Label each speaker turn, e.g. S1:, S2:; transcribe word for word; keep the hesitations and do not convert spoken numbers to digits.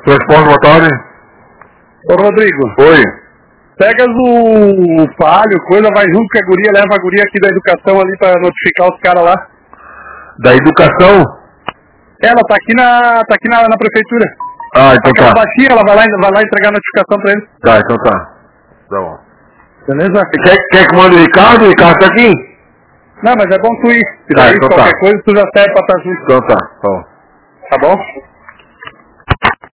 S1: Transporte, boa tarde.
S2: Ô Rodrigo.
S1: Oi.
S2: Pegas o palio, coisa, vai junto com a guria, leva a guria aqui da educação ali pra notificar os caras lá.
S1: Da educação?
S2: Ela tá aqui na. tá aqui na, na prefeitura.
S1: Ah, então
S2: Aquela
S1: tá.
S2: baixinha, ela vai lá, vai lá entregar a notificação pra eles.
S1: Tá, então tá. Tá bom.
S2: Beleza?
S1: Quer, quer que mande o Ricardo? O Ricardo tá aqui?
S2: Não, mas é bom tu ir. Se
S1: Tá,
S2: daí
S1: então
S2: qualquer
S1: tá.
S2: coisa tu já serve pra estar junto.
S1: Então tá, tá bom.
S2: Tá bom?